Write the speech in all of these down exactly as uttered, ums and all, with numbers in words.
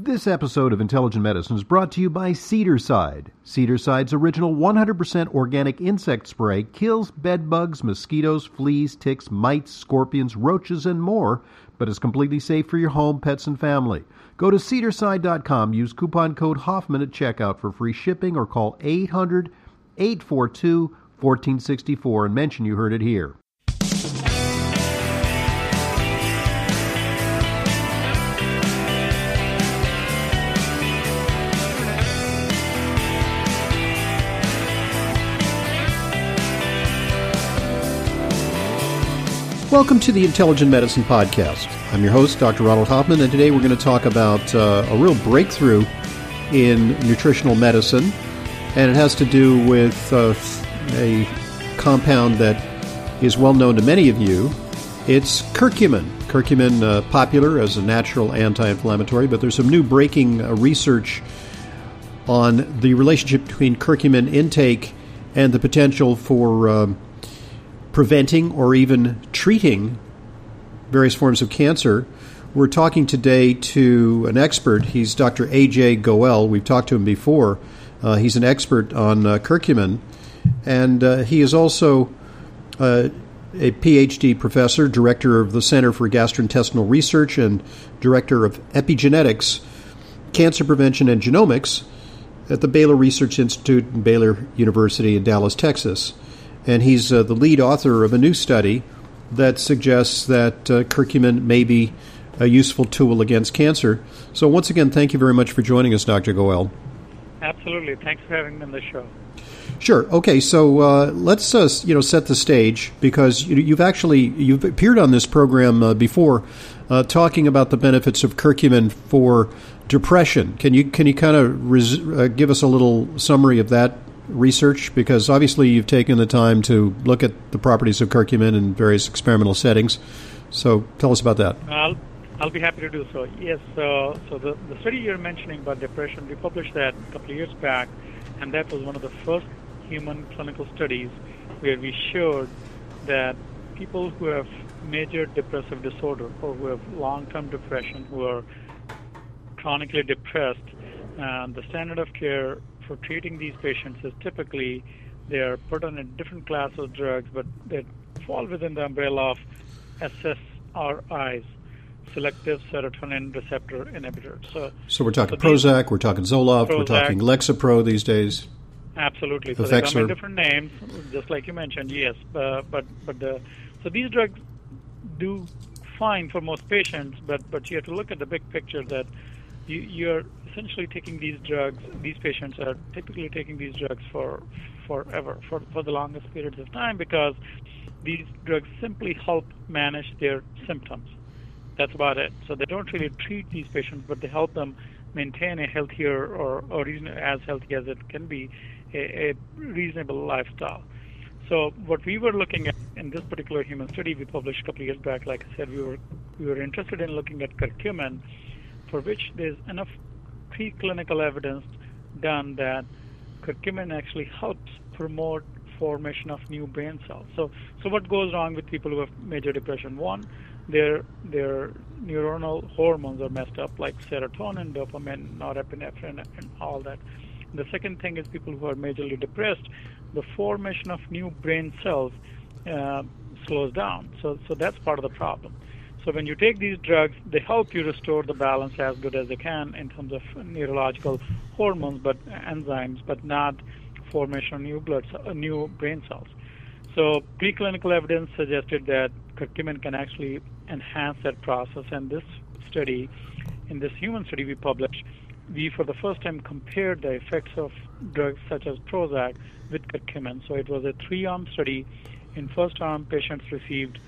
This episode of Intelligent Medicine is brought to you by Cedarside. Cedarside's original one hundred percent organic insect spray kills bed bugs, mosquitoes, fleas, ticks, mites, scorpions, roaches, and more, but is completely safe for your home, pets, and family. Go to cedarside dot com, use coupon code Hoffman at checkout for free shipping, or call eight hundred, eight four two, one four six four and mention you heard it here. Welcome to the Intelligent Medicine Podcast. I'm your host, Doctor Ronald Hoffman, and today we're going to talk about uh, a real breakthrough in nutritional medicine, and it has to do with uh, a compound that is well known to many of you. It's curcumin. Curcumin, uh, popular as a natural anti-inflammatory, but there's some new breaking uh, research on the relationship between curcumin intake and the potential for uh, preventing or even treating various forms of cancer. We're talking today to an expert. He's Doctor A J Goel. We've talked to him before. Uh, he's an expert on uh, curcumin, and uh, he is also uh, a P H D professor, director of the Center for Gastrointestinal Research, and director of epigenetics, cancer prevention, and genomics at the Baylor Research Institute in Baylor University in Dallas, Texas. And he's uh, the lead author of a new study that suggests that uh, curcumin may be a useful tool against cancer. So once again, thank you very much for joining us, Doctor Goel. Absolutely. Thanks for having me on the show. Sure. Okay. So uh, let's uh, you know set the stage, because you, you've actually you've appeared on this program uh, before, uh, talking about the benefits of curcumin for depression. Can you can you kind of res- uh, give us a little summary of that research? Because obviously you've taken the time to look at the properties of curcumin in various experimental settings. So tell us about that. I'll, I'll be happy to do so. Yes, uh, so the, the study you're mentioning about depression, we published that a couple of years back, and that was one of the first human clinical studies where we showed that people who have major depressive disorder or who have long-term depression, who are chronically depressed, uh, the standard of care for treating these patients is typically they are put on a different class of drugs, but they fall within the umbrella of S S R Is, selective serotonin receptor inhibitors. So, so we're talking so Prozac, these, we're talking Zoloft, Prozac, we're talking Lexapro these days. Absolutely. So they come in different names, just like you mentioned. Yes, uh, but but the, so these drugs do fine for most patients, but but you have to look at the big picture that you, you're essentially taking these drugs. These patients are typically taking these drugs for forever, for for the longest periods of time, because these drugs simply help manage their symptoms. That's about it. So they don't really treat these patients, but they help them maintain a healthier or, or even as healthy as it can be, a, a reasonable lifestyle. So what we were looking at in this particular human study we published a couple of years back, like I said, we were we were interested in looking at curcumin, for which there's enough preclinical evidence done that curcumin actually helps promote formation of new brain cells. So, so what goes wrong with people who have major depression? One, their their neuronal hormones are messed up, like serotonin, dopamine, norepinephrine, and all that. The second thing is people who are majorly depressed, the formation of new brain cells uh, slows down. So, so that's part of the problem. So when you take these drugs, they help you restore the balance as good as they can in terms of neurological hormones, but enzymes, but not formation of new blood, uh, new brain cells. So preclinical evidence suggested that curcumin can actually enhance that process. And this study, in this human study we published, we for the first time compared the effects of drugs such as Prozac with curcumin. So it was a three-arm study. In first arm, patients received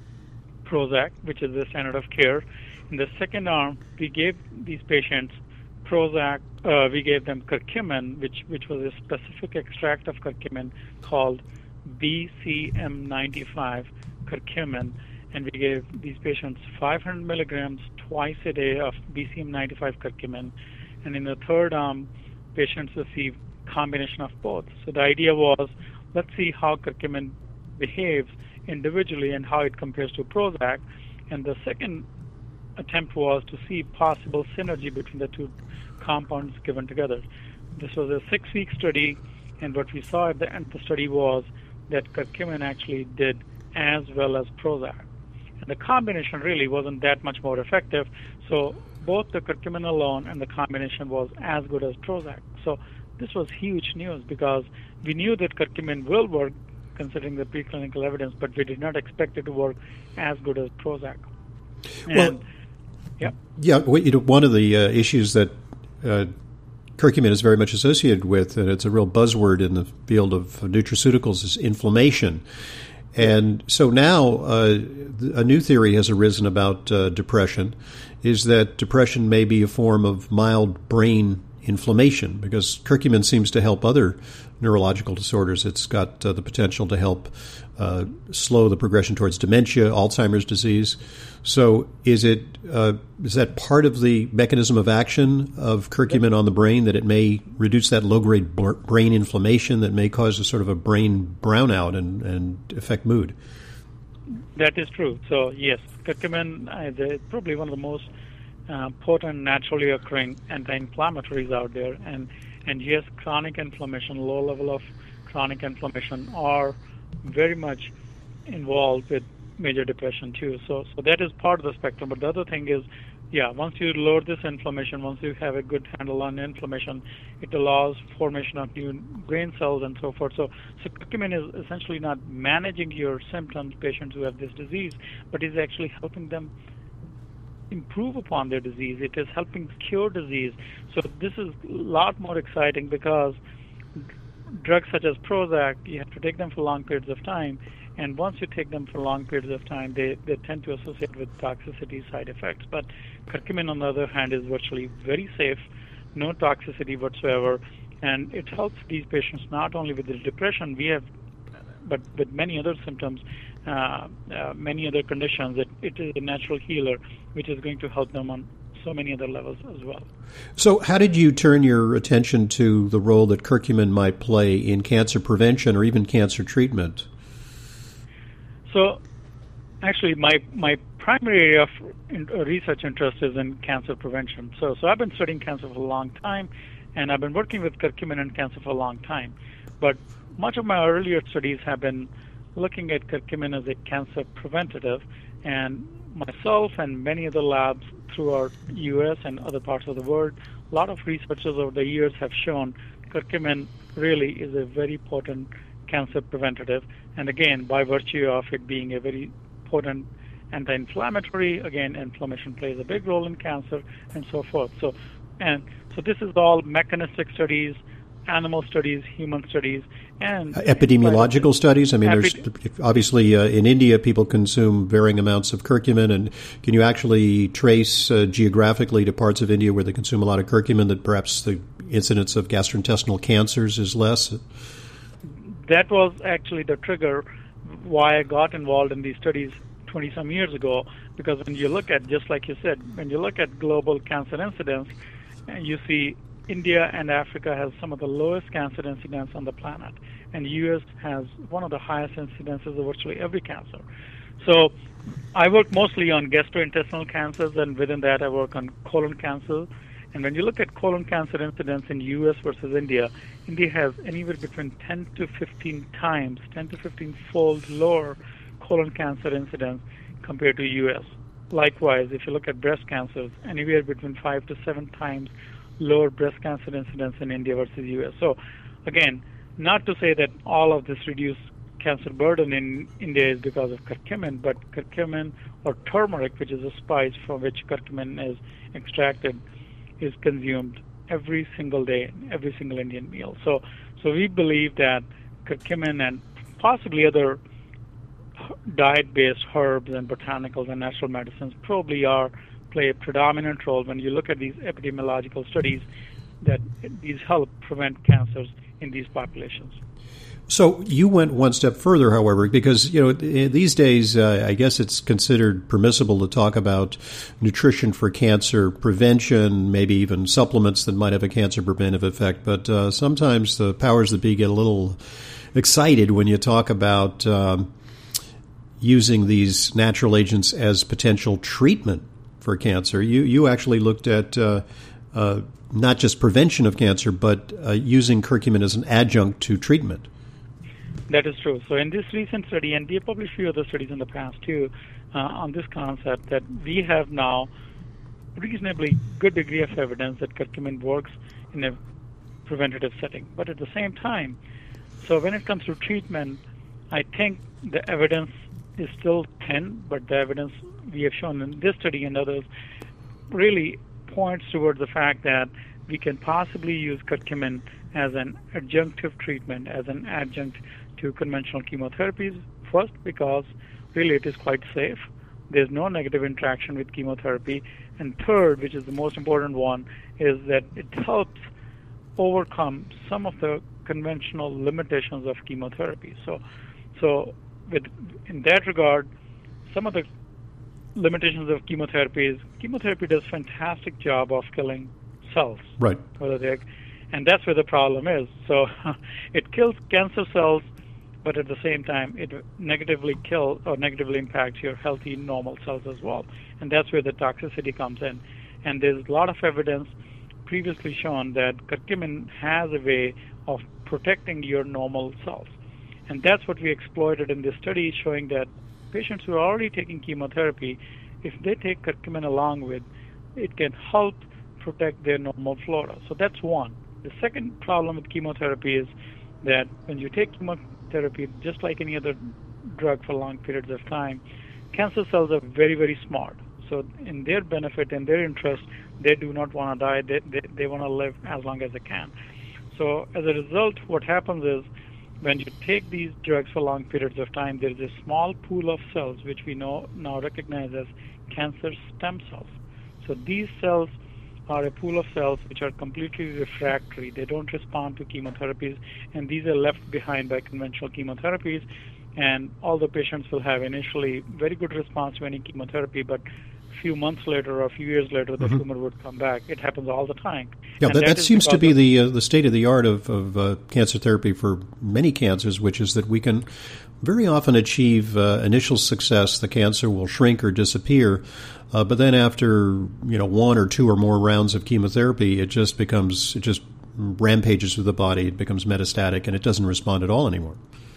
Prozac, which is the standard of care. In the second arm, we gave these patients Prozac, uh, we gave them curcumin, which, which was a specific extract of curcumin called B C M ninety-five curcumin, and we gave these patients five hundred milligrams twice a day of B C M ninety-five curcumin. And in the third arm, patients received combination of both. So the idea was, let's see how curcumin behaves individually and how it compares to Prozac. And the second attempt was to see possible synergy between the two compounds given together. This was a six-week study, and what we saw at the end of the study was that curcumin actually did as well as Prozac. And the combination really wasn't that much more effective, so both the curcumin alone and the combination was as good as Prozac. So this was huge news because we knew that curcumin will work considering the preclinical evidence, but we did not expect it to work as good as Prozac. And, well, yeah. Yeah, well, you know, one of the uh, issues that uh, curcumin is very much associated with, and it's a real buzzword in the field of nutraceuticals, is inflammation. And so now uh, a new theory has arisen about uh, depression, is that depression may be a form of mild brain inflammation, because curcumin seems to help other neurological disorders. It's got uh, the potential to help uh, slow the progression towards dementia, Alzheimer's disease. So is it uh, is that part of the mechanism of action of curcumin on the brain, that it may reduce that low-grade b- brain inflammation that may cause a sort of a brain brownout and, and affect mood? That is true. So yes, curcumin is probably one of the most uh, potent naturally occurring anti-inflammatories out there, and and yes, chronic inflammation, low level of chronic inflammation are very much involved with major depression too. So so that is part of the spectrum. But the other thing is, yeah, once you lower this inflammation, once you have a good handle on inflammation, it allows formation of new brain cells and so forth. So, so curcumin is essentially not managing your symptoms, patients who have this disease, but is actually helping them improve upon their disease. It is helping cure disease. So this is a lot more exciting because drugs such as Prozac, you have to take them for long periods of time. And once you take them for long periods of time, they, they tend to associate with toxicity side effects. But curcumin, on the other hand, is virtually very safe, no toxicity whatsoever, and it helps these patients not only with the depression we have, but with many other symptoms, uh, uh, many other conditions. It, it is a natural healer, which is going to help them on so many other levels as well. So how did you turn your attention to the role that curcumin might play in cancer prevention or even cancer treatment? So, actually, my my primary area of in, uh, research interest is in cancer prevention. So, so I've been studying cancer for a long time, and I've been working with curcumin in cancer for a long time. But much of my earlier studies have been looking at curcumin as a cancer preventative, and myself and many other labs throughout U S and other parts of the world, a lot of researchers over the years have shown curcumin really is a very potent cancer preventative, and again, by virtue of it being a very potent anti-inflammatory, again, inflammation plays a big role in cancer, and so forth. So, and so this is all mechanistic studies, animal studies, human studies, and uh, epidemiological studies. I mean, Epid- there's obviously uh, in India people consume varying amounts of curcumin, and can you actually trace uh, geographically to parts of India where they consume a lot of curcumin that perhaps the incidence of gastrointestinal cancers is less? That was actually the trigger why I got involved in these studies twenty-some years ago, because when you look at, just like you said, when you look at global cancer incidence, you see India and Africa has some of the lowest cancer incidence on the planet, and U S has one of the highest incidences of virtually every cancer. So I work mostly on gastrointestinal cancers, and within that I work on colon cancer. And when you look at colon cancer incidence in U S versus India, India has anywhere between ten to fifteen times, ten to fifteen fold lower colon cancer incidence compared to U S. Likewise, if you look at breast cancers, anywhere between five to seven times lower breast cancer incidence in India versus U S. So again, not to say that all of this reduced cancer burden in India is because of curcumin, but curcumin or turmeric, which is a spice from which curcumin is extracted, is consumed every single day, every single Indian meal. So, so we believe that curcumin and possibly other diet-based herbs and botanicals and natural medicines probably are play a predominant role when you look at these epidemiological studies that these help prevent cancers in these populations. So you went one step further, however, because, you know, these days, uh, I guess it's considered permissible to talk about nutrition for cancer prevention, maybe even supplements that might have a cancer preventive effect. But uh, sometimes the powers that be get a little excited when you talk about um, using these natural agents as potential treatment for cancer. You you actually looked at uh, uh, not just prevention of cancer, but uh, using curcumin as an adjunct to treatment. That is true. So in this recent study, and we have published a few other studies in the past too, uh, on this concept, that we have now reasonably good degree of evidence that curcumin works in a preventative setting. But at the same time, so when it comes to treatment, I think the evidence is still thin, but the evidence we have shown in this study and others really points towards the fact that we can possibly use curcumin as an adjunctive treatment, as an adjunct to conventional chemotherapies. First, because really it is quite safe. There's no negative interaction with chemotherapy. And third, which is the most important one, is that it helps overcome some of the conventional limitations of chemotherapy. So, so with, in that regard, some of the limitations of chemotherapy is chemotherapy does a fantastic job of killing cells. Right. Whether they, and that's where the problem is. So it kills cancer cells, but at the same time, it negatively kills or negatively impacts your healthy, normal cells as well. And that's where the toxicity comes in. And there's a lot of evidence previously shown that curcumin has a way of protecting your normal cells. And that's what we exploited in this study, showing that patients who are already taking chemotherapy, if they take curcumin along with, it can help protect their normal flora. So that's one. The second problem with chemotherapy is that when you take chemotherapy, just like any other drug for long periods of time, cancer cells are very, very smart. So in their benefit and their interest, they do not want to die. They, they, they want to live as long as they can. So as a result, what happens is when you take these drugs for long periods of time, there is a small pool of cells which we know now recognize as cancer stem cells. So these cells are a pool of cells which are completely refractory. They don't respond to chemotherapies, and these are left behind by conventional chemotherapies. And all the patients will have initially very good response to any chemotherapy, but a few months later or a few years later, the mm-hmm. tumor would come back. It happens all the time. Yeah, that, that, that seems to be the uh, the state of the art of, of uh, cancer therapy for many cancers, which is that we can very often achieve uh, initial success. The cancer will shrink or disappear, uh, but then after you know one or two or more rounds of chemotherapy, it just becomes it just rampages through the body. It becomes metastatic, and it doesn't respond at all anymore.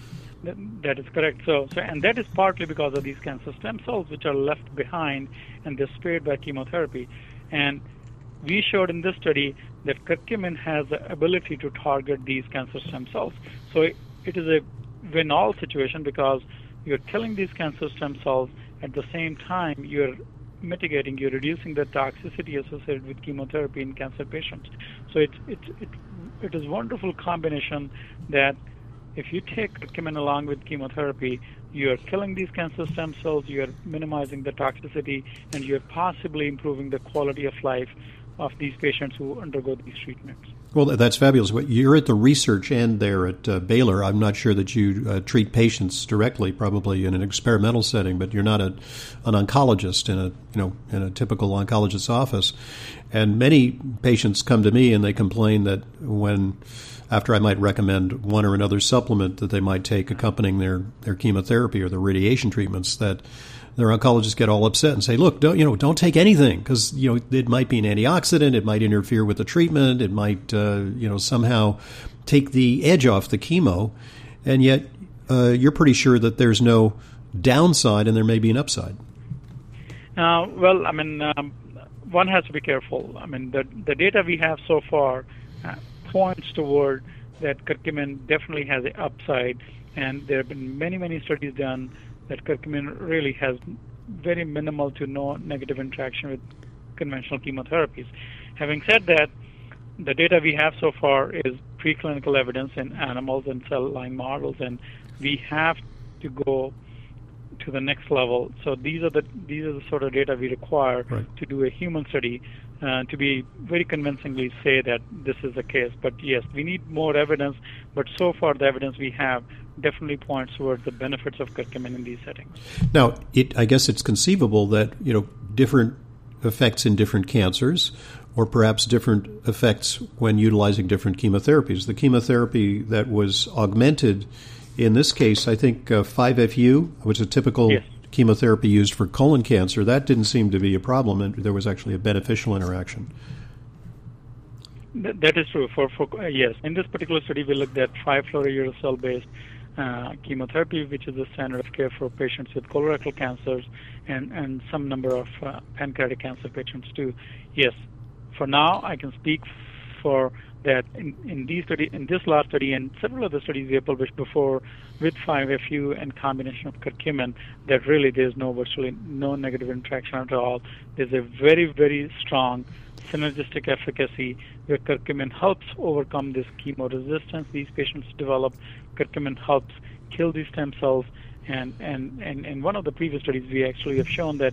That is correct. So, so, and that is partly because of these cancer stem cells which are left behind and they're spared by chemotherapy. And we showed in this study that curcumin has the ability to target these cancer stem cells. So it, it is a win-all situation because you're killing these cancer stem cells. At the same time, you're mitigating, you're reducing the toxicity associated with chemotherapy in cancer patients. So it's it's it, it is a wonderful combination that if you take curcumin along with chemotherapy, you are killing these cancer stem cells, you are minimizing the toxicity, and you are possibly improving the quality of life of these patients who undergo these treatments. Well, that's fabulous. You're at the research end there at uh, Baylor. I'm not sure that you uh, treat patients directly, probably in an experimental setting, but you're not a, an oncologist in a you know in a typical oncologist's office. And many patients come to me and they complain that when after I might recommend one or another supplement that they might take accompanying their, their chemotherapy or their radiation treatments, that their oncologists get all upset and say, "Look, don't you know, don't take anything because you know it might be an antioxidant, it might interfere with the treatment, it might uh, you know somehow take the edge off the chemo," and yet uh, you're pretty sure that there's no downside and there may be an upside. Uh, well, I mean, um, one has to be careful. I mean, the the data we have so far Uh, points toward that curcumin definitely has an upside, and there have been many, many studies done that curcumin really has very minimal to no negative interaction with conventional chemotherapies. Having said that, the data we have so far is preclinical evidence in animals and cell line models, and we have to go to the next level. So these are the these are the sort of data we require right. to do a human study uh, to be very convincingly say that this is the case. But yes, we need more evidence. But so far, the evidence we have definitely points towards the benefits of curcumin in these settings. Now, it I guess it's conceivable that you know different effects in different cancers, or perhaps different effects when utilizing different chemotherapies. The chemotherapy that was augmented in this case, I think uh, five F U was a typical yes. chemotherapy used for colon cancer, that didn't seem to be a problem, and there was actually a beneficial interaction. That is true. For, for uh, yes, in this particular study, we looked at five fluorouracil-based uh, chemotherapy, which is the standard of care for patients with colorectal cancers and, and some number of uh, pancreatic cancer patients too. Yes, for now, I can speak for that in, in these study, in this last study and several other studies we have published before with five F U and combination of curcumin, that really there's no virtually no negative interaction at all. There's a very, very strong synergistic efficacy where curcumin helps overcome this chemo resistance these patients develop. Curcumin helps kill these stem cells, and, and, and in one of the previous studies we actually have shown that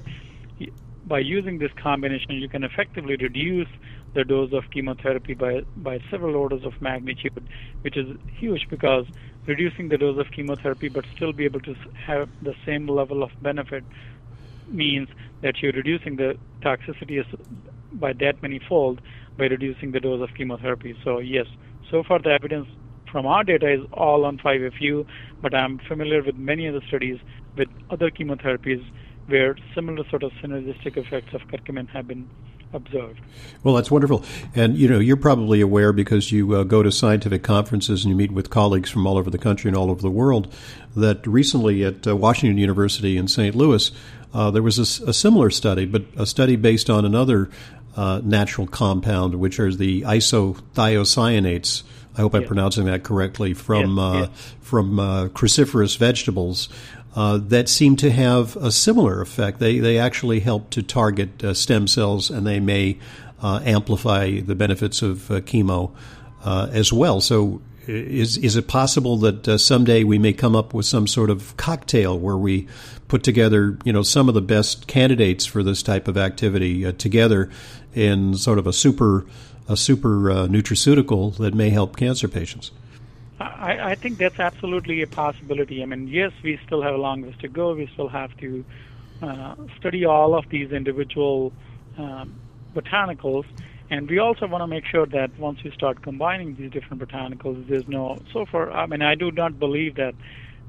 by using this combination you can effectively reduce the dose of chemotherapy by, by several orders of magnitude, which is huge because reducing the dose of chemotherapy but still be able to have the same level of benefit means that you're reducing the toxicity by that many fold by reducing the dose of chemotherapy. So yes, so far the evidence from our data is all on five F U, but I'm familiar with many other studies with other chemotherapies where similar sort of synergistic effects of curcumin have been observed. Well, that's wonderful. And, you know, you're probably aware because you uh, go to scientific conferences and you meet with colleagues from all over the country and all over the world that recently at uh, Washington University in Saint Louis, uh, there was a, a similar study, but a study based on another uh, natural compound, which are the isothiocyanates. I hope I'm yes. pronouncing that correctly, from, yes, uh, yes. from uh, cruciferous vegetables. Uh, that seem to have a similar effect. They they actually help to target uh, stem cells, and they may uh, amplify the benefits of uh, chemo uh, as well. So, is is it possible that uh, someday we may come up with some sort of cocktail where we put together, you know, some of the best candidates for this type of activity uh, together in sort of a super a super uh, nutraceutical that may help cancer patients? I, I think that's absolutely a possibility. I mean, yes, we still have a long ways to go. We still have to uh, study all of these individual um, botanicals, and we also want to make sure that once we start combining these different botanicals, there's no, so far, I mean, I do not believe that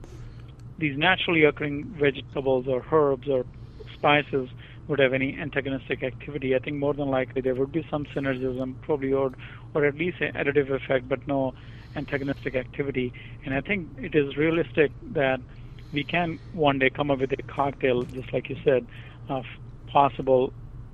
these naturally occurring vegetables or herbs or spices would have any antagonistic activity. I think more than likely there would be some synergism, probably, or, or at least an additive effect, but no antagonistic activity. And I think it is realistic that we can one day come up with a cocktail, just like you said, of possible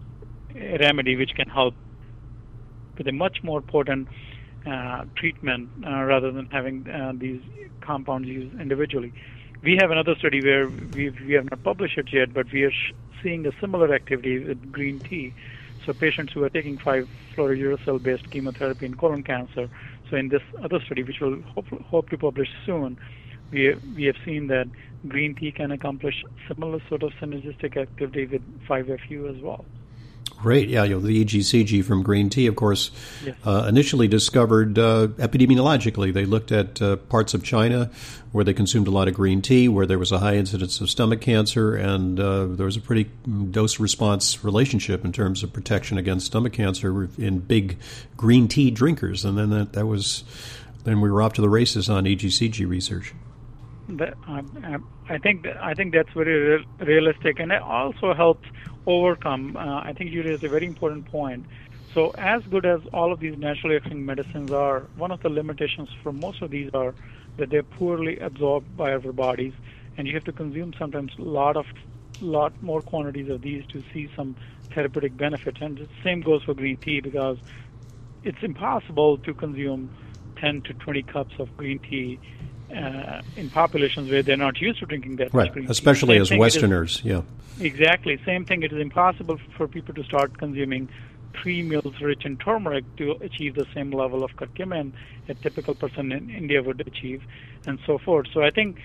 remedy which can help with a much more potent uh, treatment uh, rather than having uh, these compounds used individually. We have another study where we we have not published it yet, but we are sh- seeing a similar activity with green tea. So patients who are taking five fluorouracil-based chemotherapy in colon cancer. So in this other study, which we'll hope, hope to publish soon, we we have seen that green tea can accomplish similar sort of synergistic activity with five F U as well. Great. Yeah, you know, the E G C G from green tea, of course, yes. uh, initially discovered uh, epidemiologically. They looked at uh, parts of China where they consumed a lot of green tea, where there was a high incidence of stomach cancer, and uh, there was a pretty dose-response relationship in terms of protection against stomach cancer in big green tea drinkers. And then that, that was, then we were off to the races on E G C G research. That, um, I think I think that's very real, realistic, and it also helps overcome. Uh, I think you raised a very important point. So, as good as all of these naturally occurring medicines are, one of the limitations for most of these are that they're poorly absorbed by our bodies, and you have to consume sometimes a lot of lot more quantities of these to see some therapeutic benefit. And the same goes for green tea, because it's impossible to consume ten to twenty cups of green tea Uh, in populations where they're not used to drinking that right. much green tea. Especially Same as thing, Westerners, is, yeah. Exactly. Same thing. It is impossible for people to start consuming three meals rich in turmeric to achieve the same level of curcumin a typical person in India would achieve, and so forth. So I think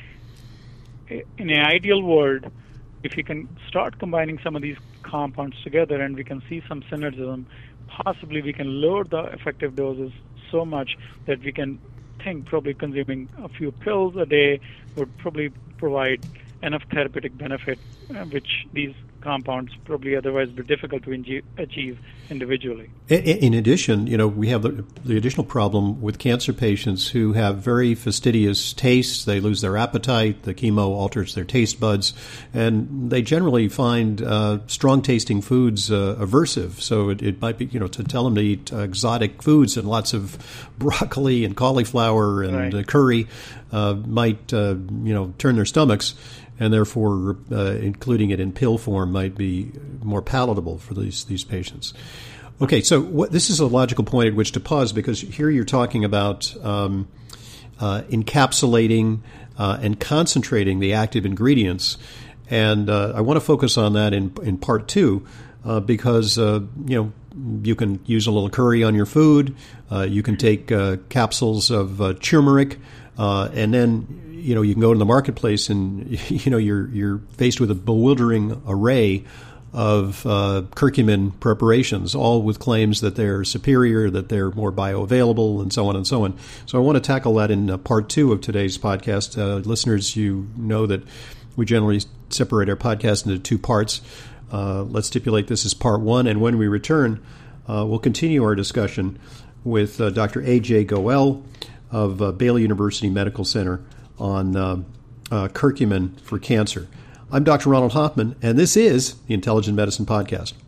in an ideal world, if you can start combining some of these compounds together and we can see some synergism, possibly we can lower the effective doses so much that we can think probably consuming a few pills a day would probably provide enough therapeutic benefit, uh, which these compounds probably otherwise be difficult to achieve individually. In addition, you know, we have the, the additional problem with cancer patients who have very fastidious tastes. They lose their appetite. The chemo alters their taste buds, and they generally find uh, strong-tasting foods uh, aversive. So it, it might be, you know, to tell them to eat uh, exotic foods and lots of broccoli and cauliflower and right. uh, curry uh, might, uh, you know, turn their stomachs. And therefore, uh, including it in pill form might be more palatable for these these patients. Okay, so what, this is a logical point at which to pause, because here you're talking about um, uh, encapsulating uh, and concentrating the active ingredients, and uh, I want to focus on that in in part two, uh, because uh, you know you can use a little curry on your food, uh, you can take uh, capsules of uh, turmeric, uh, and then. You know, you can go to the marketplace and, you know, you're you're faced with a bewildering array of uh, curcumin preparations, all with claims that they're superior, that they're more bioavailable, and so on and so on. So I want to tackle that in uh, part two of today's podcast. Uh, listeners, you know that we generally separate our podcast into two parts. Uh, let's stipulate this as part one, and when we return, uh, we'll continue our discussion with uh, Doctor A J Goel of uh, Baylor University Medical Center on uh, uh, curcumin for cancer. I'm Doctor Ronald Hoffman, and this is the Intelligent Medicine Podcast.